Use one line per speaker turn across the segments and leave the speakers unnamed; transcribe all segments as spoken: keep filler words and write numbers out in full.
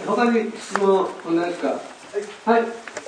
他に質問ないですか。はい。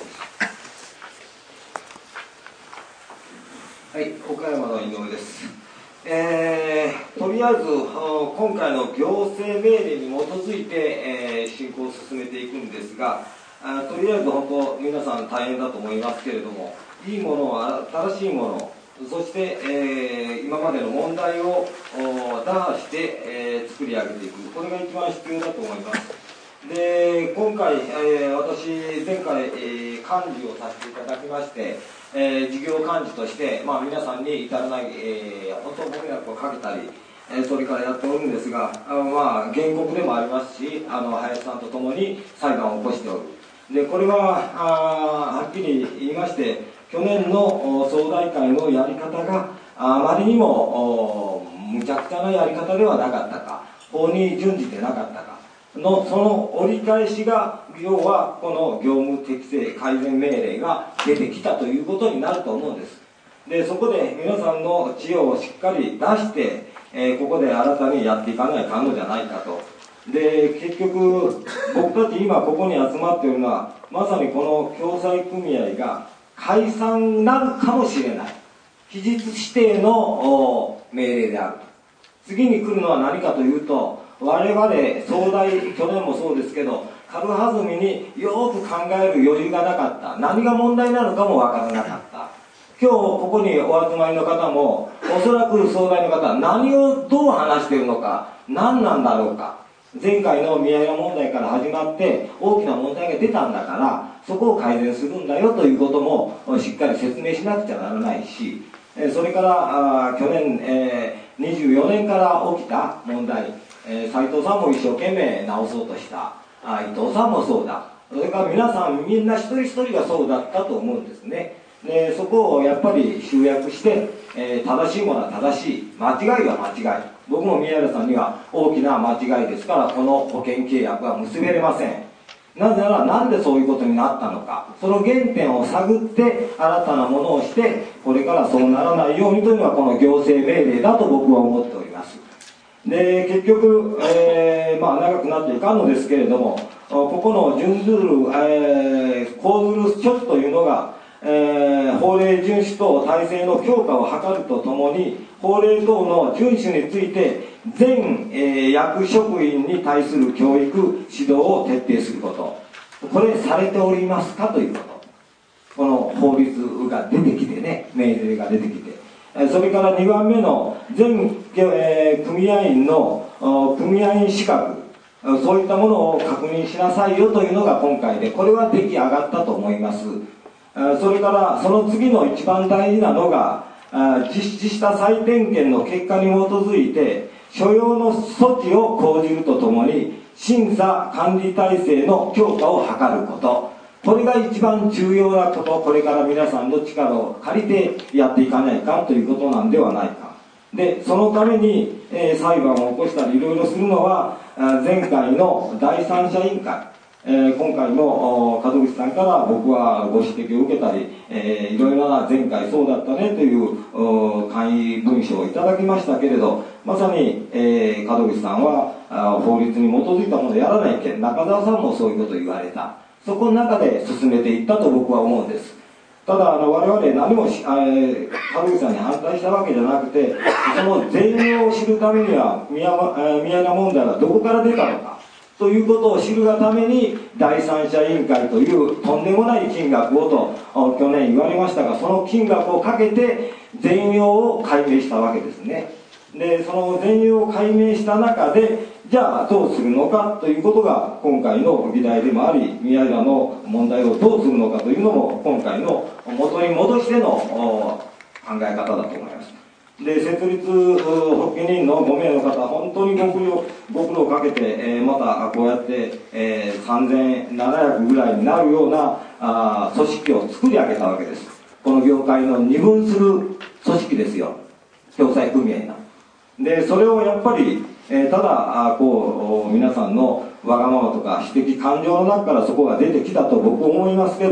はい、岡山の井上です。えー、とりあえず今回の行政命令に基づいて、えー、進行を進めていくんですが、あとりあえず本当皆さん大変だと思いますけれども、いいものは正しいもの、そして、えー、今までの問題を打破して、えー、作り上げていく、これが一番必要だと思います。で今回、えー、私前回、えー、幹事をさせていただきまして、えー、事業幹事として、まあ、皆さんに至らない、えー、本当ご迷惑をかけたり、えー、それからやっておるんですが、あまあ、原告でもありますし、あの林さんと共に裁判を起こしておる。でこれはあはっきり言いまして、去年の総大会のやり方があまりにもむちゃくちゃなやり方ではなかったか、法に準じてなかったかのその折り返しが、要はこの業務適正改善命令が出てきたということになると思うんです。でそこで皆さんの知恵をしっかり出して、えー、ここで新たにやっていかないかんのじゃないかと。で結局僕たち今ここに集まっているのは、まさにこの共済組合が解散になるかもしれない期日指定の命令である。次に来るのは何かというと、我々総大、去年もそうですけど、軽はずみによく考える余裕がなかった。何が問題なのかもわからなかった。今日ここにお集まりの方も、おそらく総大の方は何をどう話しているのか、何なんだろうか。前回の宮山問題から始まって大きな問題が出たんだから、そこを改善するんだよということもしっかり説明しなくちゃならないし、それから去年、えー、にじゅうよねんから起きた問題、えー、斉藤さんも一生懸命直そうとした、あ伊藤さんもそうだ、それから皆さんみんな一人一人がそうだったと思うんですね。でそこをやっぱり集約して、えー、正しいものは正しい、間違いは間違い。僕も宮原さんには大きな間違いですから、この保険契約は結べれません。なぜならなんでそういうことになったのか、その原点を探って新たなものをして、これからそうならないようにというのがこの行政命令だと僕は思っております。で結局、えーまあ、長くなっていかんのですけれども、ここの準ずる、えー、講ずる処置というのが、えー、法令遵守等体制の強化を図るとともに、法令等の遵守について全、えー、役職員に対する教育指導を徹底すること、これされておりますかということ。この法律が出てきてね、命令が出てきて、それからにばんめの全、えー、組合員の組合員資格、そういったものを確認しなさいよというのが今回で、これは出来上がったと思います。それからその次の一番大事なのが、実施した再点検の結果に基づいて所要の措置を講じるとともに、審査管理体制の強化を図ること、これが一番重要なこと、これから皆さんの力を借りてやっていかないかということなんではないか。でそのために、えー、裁判を起こしたりいろいろするのは、前回の第三者委員会、えー、今回も門口さんから僕はご指摘を受けたり、えー、いろいろな前回そうだったねという簡易文書をいただきましたけれど、まさに、えー、門口さんは法律に基づいたものをやらないけん、中澤さんもそういうことを言われた。そこの中で進めていったと僕は思うんです。ただあの我々何もし、えー、門口さんに反対したわけじゃなくて、その全容を知るためには宮山問題はどこから出たのかということを知るがために第三者委員会というとんでもない金額をと去年言われましたが、その金額をかけて全容を解明したわけですね。でその全容を解明した中で、じゃあどうするのかということが今回の議題でもあり、宮平の問題をどうするのかというのも今回の元に戻しての考え方だと思います。で設立発起人のごめいの方、本当にご苦労ご苦労かけて、えー、またこうやって、えー、さんぜんななひゃくぐらいになるようなあ組織を作り上げたわけです。この業界の二分する組織ですよ、共済組合の。でそれをやっぱり、えー、ただあこう皆さんのわがままとか私的感情の中からそこが出てきたと僕思いますけど、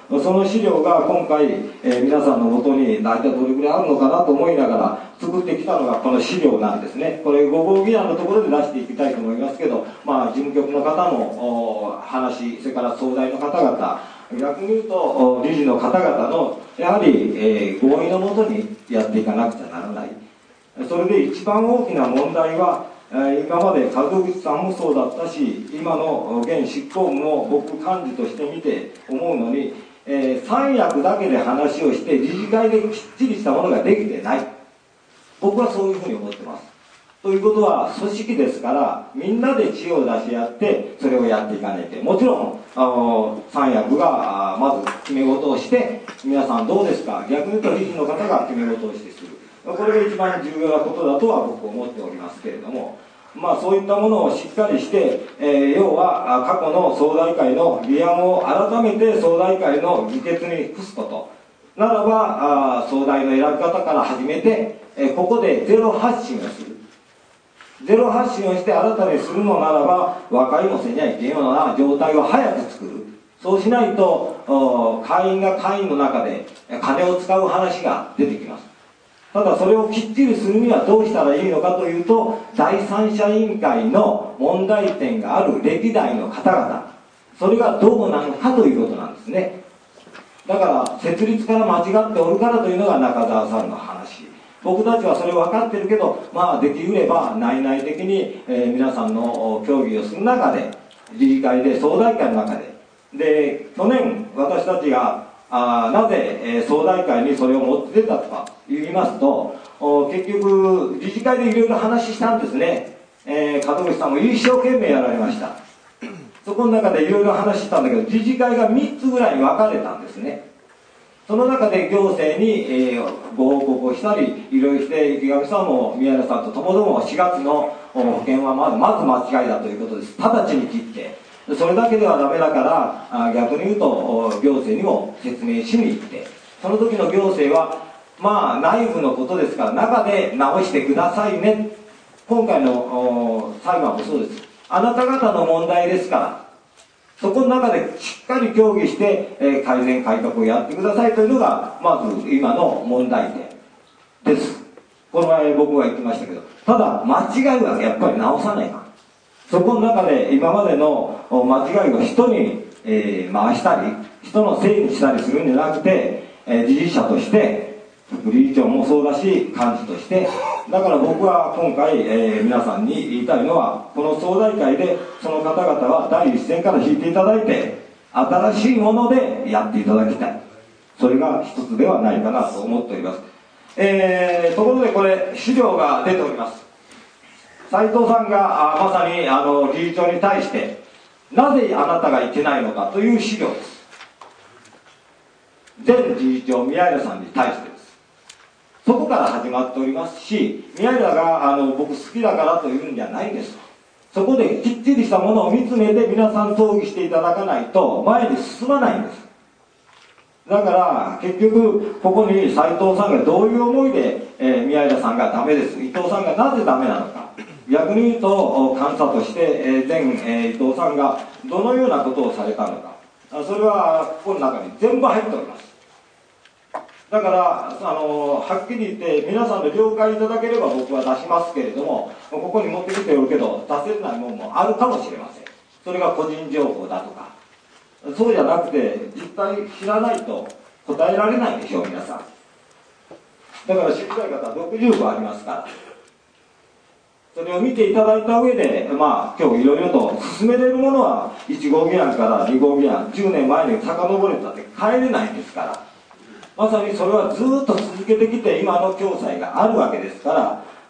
その資料が今回、えー、皆さんのもとに大体どれぐらいあるのかなと思いながら作ってきたのがこの資料なんですね。これご号議案のところで出していきたいと思いますけど、まあ、事務局の方の話、それから総代の方々、逆に言うと理事の方々のやはり、えー、合意のもとにやっていかなくちゃならない。それで一番大きな問題は、今まで門口さんもそうだったし、今の現執行部も僕幹事として見て思うのに、えー、三役だけで話をして理事会できっちりしたものができてない。僕はそういうふうに思ってます。ということは組織ですから、みんなで知恵を出し合ってそれをやっていかないと。もちろんあの三役がまず決め事をして、皆さんどうですか、逆に言うと理事の方が決め事をしてする、これが一番重要なことだとは僕は思っておりますけれども、まあそういったものをしっかりして、えー、要は過去の総代会の議案を改めて総代会の議決に付すことならば、あ総代の選び方から始めて、えー、ここでゼロ発信をする、ゼロ発信をして新たにするのならば、和解もせにゃいけんような状態を早く作る。そうしないと会員が会員の中で金を使う話が出てきます。ただそれをきっちりするにはどうしたらいいのかというと、第三者委員会の問題点がある歴代の方々、それがどうなのかということなんですね。だから設立から間違っておるからというのが中澤さんの話。僕たちはそれ分かってるけど、まあできうれば内々的に、えー、皆さんの協議をする中で、理事会で総代会の中で、で去年私たちがあなぜ、えー、総代会にそれを持って出たとか言いますと、結局理事会でいろいろ話したんですね。えー、門口さんも一生懸命やられました。そこの中でいろいろ話したんだけど、理事会がみっつぐらいに分かれたんですね。その中で行政に、えー、ご報告をしたりいろいろして、池上さんも宮根さんとともどもしがつの保険はまずまず間違いだということです。直ちに切って、それだけではダメだから、あ逆に言うと行政にも説明しに行って、その時の行政はまあ内部のことですから中で直してくださいね。今回の裁判もそうです。あなた方の問題ですから、そこの中でしっかり協議して、えー、改善改革をやってくださいというのがまず今の問題点です。この前僕は言ってましたけど、ただ間違いはやっぱり直さないか。そこの中で今までの間違いを人に、えー、回したり人のせいにしたりするんじゃなくて、えー、理事者として副理事長もそうだし幹事として、だから僕は今回、えー、皆さんに言いたいのは、この総代会でその方々は第一線から引いていただいて新しいものでやっていただきたい。それが一つではないかなと思っております。えー、ところでこれ資料が出ております。斉藤さんがあまさにあの理事長に対してなぜあなたがいけないのかという資料です。前理事長宮枝さんに対してです。そこから始まっておりますし、宮枝があの僕好きだからというんじゃないんです。そこできっちりしたものを見つめて皆さん討議していただかないと前に進まないんです。だから結局ここに斉藤さんがどういう思いで、えー、宮枝さんがダメです、伊藤さんがなぜダメなのか、逆に言うと監査として、えー、前、えー、伊藤さんがどのようなことをされたのか、それはここの中に全部入っております。だからあのはっきり言って皆さんの了解いただければ僕は出しますけれども、ここに持ってきておるけど出せないものもあるかもしれません。それが個人情報だとか、そうじゃなくて実態知らないと答えられないでしょう皆さん。だから知りたい方はろくじゅうぶありますから、それを見ていただいた上で、まあ今日いろいろと進めれるものはいち号議案からに号議案、じゅうねんまえに遡れたって変えれないんですから、まさにそれはずっと続けてきて今の共済があるわけですから、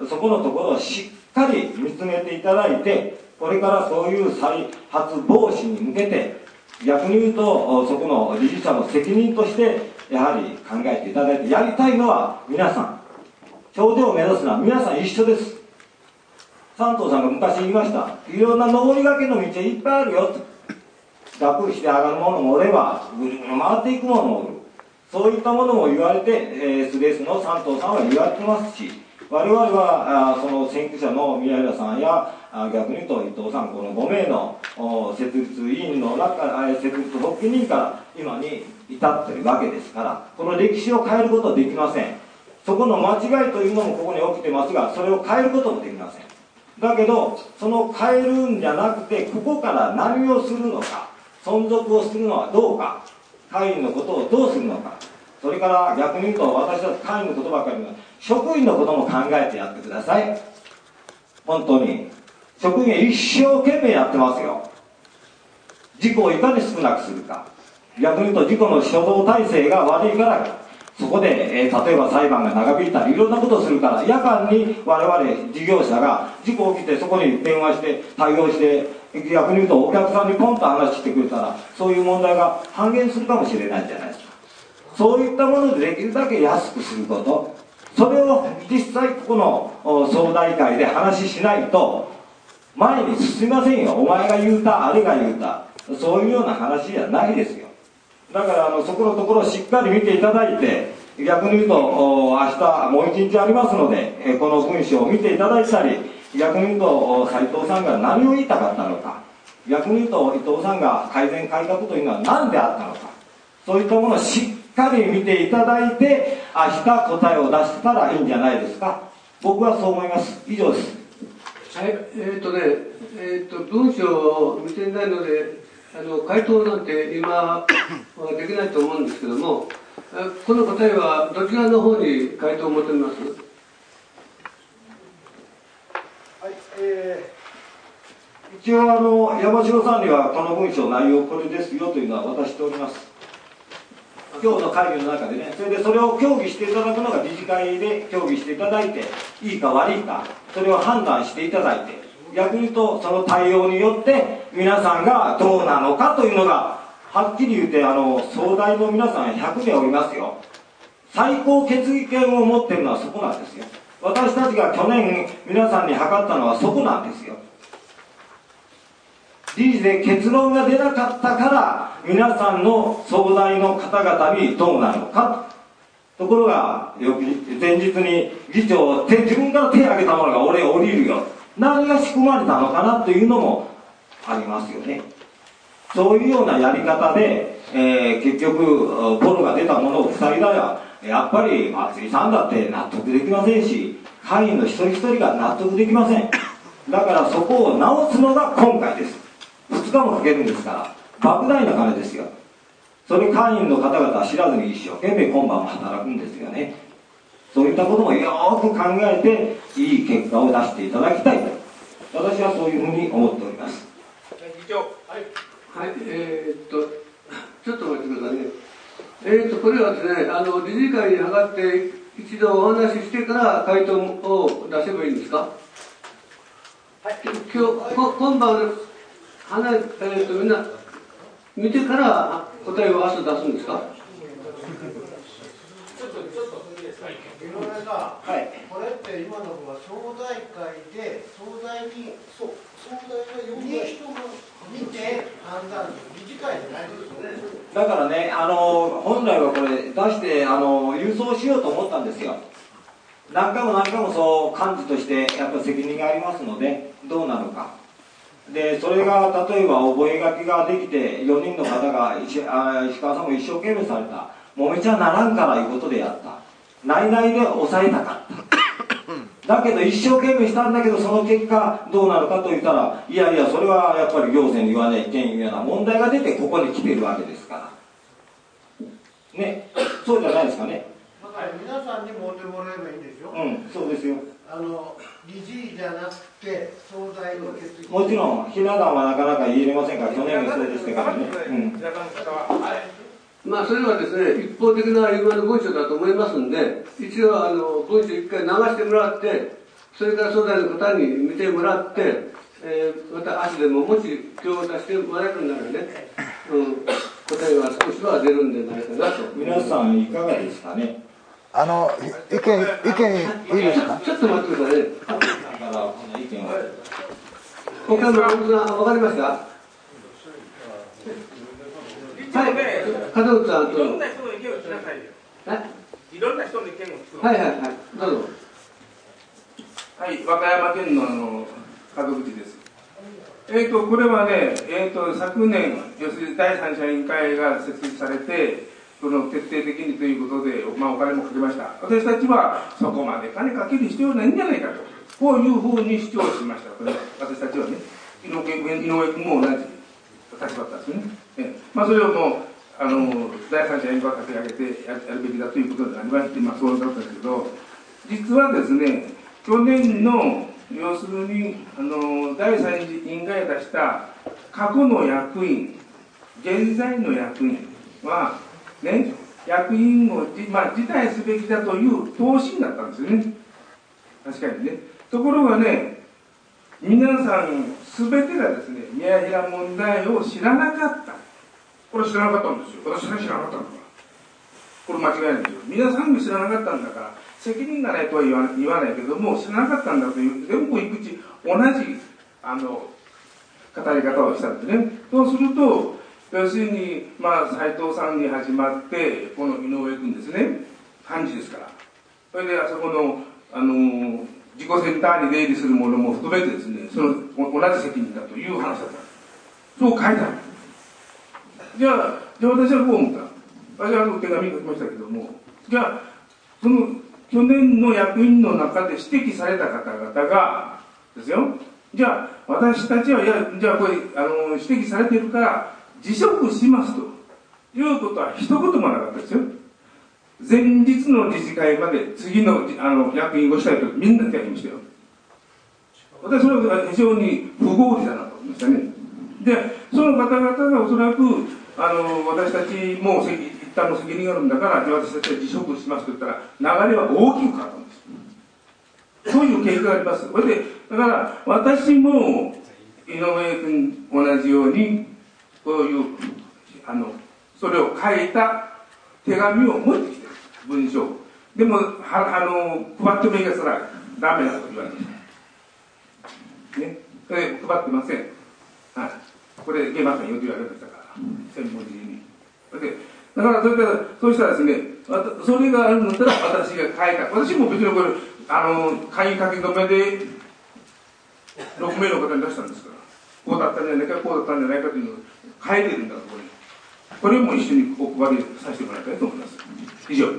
そこのところをしっかり見つめていただいて、これからそういう再発防止に向けて、逆に言うとそこの理事者の責任としてやはり考えていただいて、やりたいのは皆さん、頂上を目指すのは皆さん一緒です。三藤さんが昔言いました。いろんな上りがけの道いっぱいあるよと。楽して上がるものもおればぐるぐる回っていくものもおる。そういったものも言われて、えー、スレースの三藤さんは言われてますし、我々はあその先駆者の宮枝さんやあ逆に言うと伊藤さん、このごめいの設立委員の中、設立発起人から今に至っているわけですから、この歴史を変えることはできません。そこの間違いというのもここに起きてますが、それを変えることもできません。だけどその変えるんじゃなくて、ここから何をするのか、存続をするのはどうか、会員のことをどうするのか、それから逆に言うと、私たち会員のことばかりの職員のことも考えてやってください。本当に職員は一生懸命やってますよ。事故をいかに少なくするか、逆に言うと事故の初動体制が悪いから、そこで、えー、例えば裁判が長引いたりいろんなことをするから、夜間に我々事業者が事故起きてそこに電話して対応して、逆に言うとお客さんにポンと話してくれたら、そういう問題が半減するかもしれないじゃないですか。そういったものでできるだけ安くすること、それを実際ここの総大会で話しないと前に進みませんよ。お前が言うた、あれが言うた、そういうような話じゃないですよ。だからあのそこのところをしっかり見ていただいて、逆に言うと明日もう一日ありますので、この文章を見ていただいたり、逆に言うと斉藤さんが何を言いたかったのか、逆に言うと伊藤さんが改善改革というのは何であったのか、そういったものをしっかり見ていただいて、明日答えを出したらいいんじゃないですか。僕はそう思います。以上です。
はい、えーとね、えーと文章を見ていないので、あの回答なんて今はできないと思うんですけども、この答えはどちらの方に回答を求めます？
はい、えー、一応あの山城さんにはこの文章内容これですよというのは渡しております。今日の会議の中でね、それでそれを協議していただくのが理事会で協議していただいて、いいか悪いかそれを判断していただいて、逆に言うとその対応によって皆さんがどうなのかというのがはっきり言って、あの総大の皆さんひゃくめいおりますよ。最高決議権を持っているのはそこなんですよ。私たちが去年皆さんに諮ったのはそこなんですよ。理事で結論が出なかったから皆さんの総大の方々にどうなのかと。ところが翌前日に議長手自分から手を挙げたものが俺降りるよ、何が仕組まれたのかなというのもありますよね。そういうようなやり方で、えー、結局ボロが出たものを塞いだら、やっぱり松井さんだって納得できませんし、会員の一人一人が納得できません。だからそこを直すのが今回です。ふつかもかけるんですから、莫大な金ですよ。それ会員の方々は知らずに一生懸命今晩も働くんですよね。そういったこともよーく考えていい結果を出していただきたいと、私はそういうふうに思っております。
議長、はい、
はい、えー、っとちょっと待ってくださいね。えー、っとこれはですね、あの理事会に諮って一度お話ししてから回答を出せばいいんですか？はい、今日こ今晩話、えー、っとみんな見てから答えを明日出すんですか？
ちょっとちょっといいですか？
井上さん、
はい、
これって今のは総大会で総大にそう総大が呼んだ人が見て判断する、理事会じゃないですよね。
だからね、あの本来はこれ出してあの郵送しようと思ったんですよ。何回も何回もそう幹事としてやっぱ責任がありますので、どうなのか。でそれが例えば覚書ができてよにんの方が石あ石川さんも一生懸命された、もめちゃならんからいうことでやった、内々で抑えたかっただけど一生懸命したんだけど、その結果どうなるかと言ったら、いやいやそれはやっぱり行政に言わないけんいうような問題が出てここに来てるわけですからね。そうじゃないですかね。
だから皆さんに揉んでもらえばいいんですよ。
うん、そうですよ。
あの理事じゃなくて総大の決議。
もちろんひな壇はなかなか言えれませんから、去年もそうでしたからね。うん、
まあそれはですね、一方的な今の文章だと思いますんで、一応あの文章一回流してもらって、それから総大の方に見てもらって、えー、また足でももし今日出してもらえるんならね、うん、答えは少しは出るんじゃないかなと。
皆さんいかがですかね。
あの意見意見いいですか。
ちょっと待ってくださいね。
だからこの意見を。
他の奥さん分かりました？はい、門口さんと。
いろんな人の意見を聞きなさいよ。いろんな人の意見を聞く。
はいはいはい、どうぞ。
はい、和歌山県のあの門口です。えーと、これはね、えーと、昨年、要するに第三者委員会が設立されて、その徹底的にということで、まあ、お金もかけました。私たちはそこまで金かける必要ないんじゃないかと、こういうふうに主張しました。これ私たちはね、井上君も同じ立場だったんですよね。えまあ、それをもうあの第三者委員会を立て上げてやるべきだということになりまして、まあ、そうだったんですけど、実はですね、去年の要するにあの第三者委員会が出した過去の役員、現在の役員は、ね、役員を、まあ、辞退すべきだという答申だったんですよね。確かにね。ところがね、皆さんすべてがですね、宮平問題を知らなかった。これ知らなかったんですよ。私は知らなかったんだから。これ間違いないんですよ。皆さんが知らなかったんだから、責任がないとは言わ、言わないけども、知らなかったんだという、全部いくち同じあの語り方をしたんですね。そうすると、要するに、まあ、斉藤さんに始まって、この井上君ですね、判事ですから。それで、あそこの、あの、自己センターに出入りするものも含めてですね、その同じ責任だという話だった。そう書いてある。じゃあ、じゃあ私はこう思った。私はあの手紙書きましたけども、じゃあ、その去年の役員の中で指摘された方々が、ですよ、じゃあ、私たちは、いや、じゃあこれ、あの、指摘されているから、辞職しますということは一言もなかったですよ。前日の理事会まで次の、あの役員をしたいとみんなでやりましたよ。私それは非常に不合理だなと思いましたね。で、その方々がおそらくあの私たちも一旦の責任があるんだから、私たちは辞職しますと言ったら流れは大きく変わったんです。そういう経過があります。それでだから私も井上君同じようにこういうあのそれを書いた手紙を持ってきてる文章でもはあの配ってもいいやつらダメだと言われましたね。それ配ってません。はい、これいけませんよと言われましたから専門的に。でだからそれからそうしたらですね、それがあるんだったら私が書いた、私も別にこれあの会員書き留めでろくめいの方に出したんですから、こうだったんじゃないかこうだったんじゃないかというのを書いてるんだところに、これも一緒にお配りさせてもらいたいと思います。以上。はい、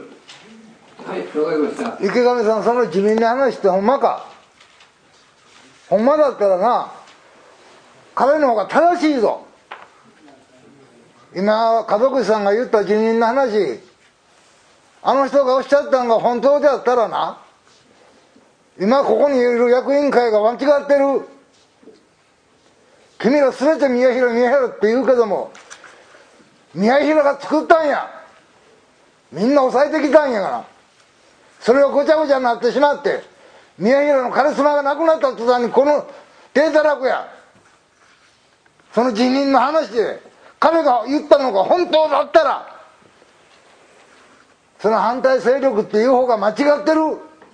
わかりました。
池上さん、その自民の話ってほんまか？ほんまだったらな、彼の方が正しいぞ。今門口さんが言った自民の話、あの人がおっしゃったのが本当であったらな、今ここにいる役員会が間違ってる。君ら全て宮平宮平って言うけども、宮平が作ったんや。みんな抑えてきたんやから。それをごちゃごちゃになってしまって、宮平のカリスマがなくなった途端にこの手たらくや。その辞任の話で彼が言ったのが本当だったら、その反対勢力っていう方が間違ってる。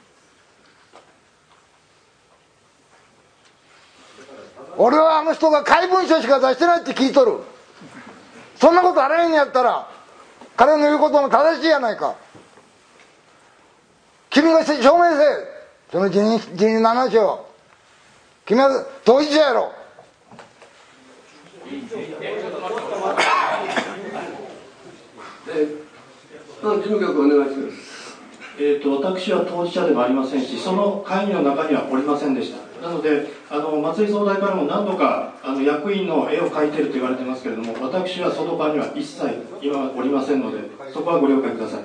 俺はあの人が怪文書しか出してないって聞いとる。そんなことあれへんやったら彼の言うことも正しいやないか。君が証明せえ、その辞任、辞任の話を。君は当事者やろ。
事務局お願いします。
えーと、私は当事者でもありませんし、その会議の中にはおりませんでした。なので、あの松井総代からも何度かあの役員の絵を描いていると言われてますけれども、私はその場には一切今おりませんので、そこはご了解ください。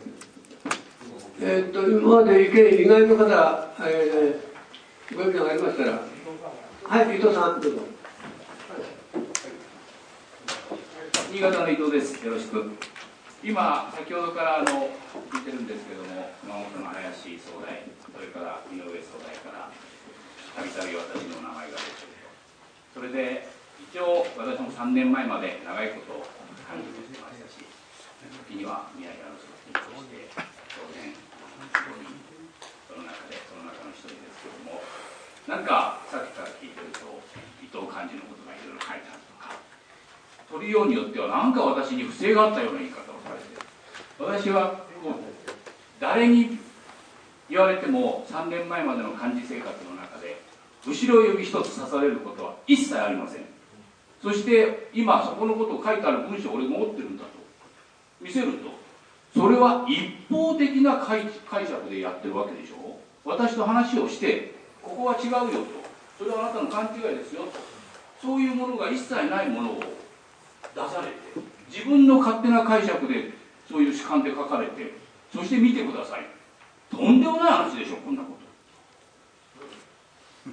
えー、と今まで意見以外の方、えー、ご意見がありましたら、はい、伊藤さん、どうぞ。
新潟の伊藤です。よろしく。今、先ほどからあの聞いてるんですけども、熊本の林総代、それから井上総代から、たびたび私の名前が出ていると。それで、一応、私もさんねんまえまで長いこと管理をしてましたし、時には宮平の職員として、当然、その中で、その中の一人ですけども、なんか、さっきから聞いてると、伊藤幹事のことがいろいろ書いてあるとか、取りようによっては、なんか私に不正があったような言い方をされて、私はもう誰に言われてもさんねんまえまでの幹事生活の中で後ろ指一つ刺されることは一切ありません。そして今そこのことを書いてある文章を俺が持ってるんだと見せると、それは一方的な解釈でやってるわけでしょ。私と話をしてここは違うよと、それはあなたの勘違いですよと、そういうものが一切ないものを出されて、自分の勝手な解釈でそういう主観で書かれて、そして見てください、とんでもない話でしょこんなこと。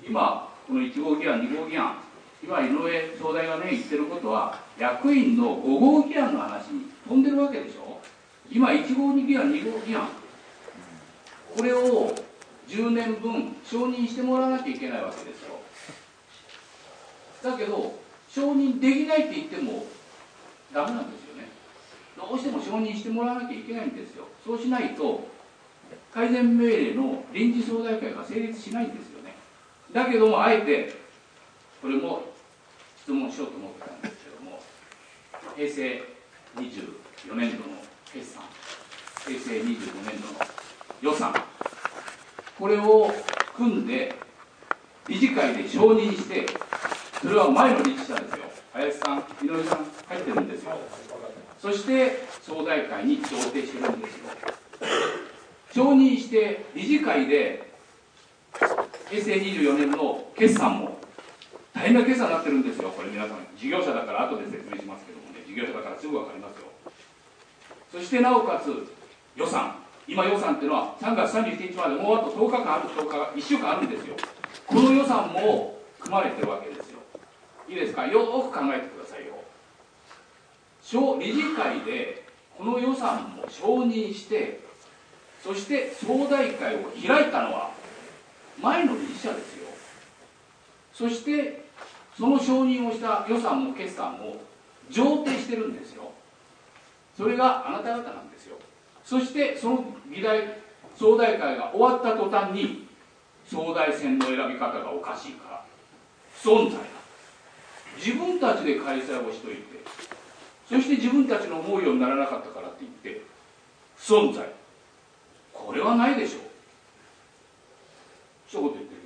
今このいち号議案に号議案、今井上総大がね言ってることは役員のご号議案の話に飛んでるわけでしょ。今いち号議案に号議案、これをじゅうねんぶん承認してもらわなきゃいけないわけですよ。だけど承認できないって言ってもダメなんですよね。どうしても承認してもらわなきゃいけないんですよ。そうしないと改善命令の臨時総大会が成立しないんですよね。だけどもあえてこれも質問しようと思ってたんですけども、平成にじゅうよねんどの決算、平成にじゅうごねんどの予算、これを組んで理事会で承認して、それは前の理事者ですよ、林さん、井上さん入ってるんですよ。そして総大会に調停してるんですよ。承認して理事会で平成にじゅうよねんの決算も大変な決算になってるんですよ。これ皆さん事業者だから後で説明しますけどもね、事業者だからすぐ分かりますよ。そしてなおかつ予算、今予算っていうのはさんがつさんじゅういちにちまでもうあととおかかんある、とおかいっしゅうかんあるんですよ。この予算も組まれてるわけですよ。いいですか、よーく考えてくださいよ。理事会でこの予算も承認して、そして総大会を開いたのは前の理事者ですよ。そしてその承認をした予算も決算も上呈してるんですよ。それがあなた方なんですよ。そしてその議題総大会が終わった途端に総大選の選び方がおかしいから不存在だ、自分たちで開催をしといて、そして自分たちの思うようにならなかったからって言って不存在、これはないでしょう。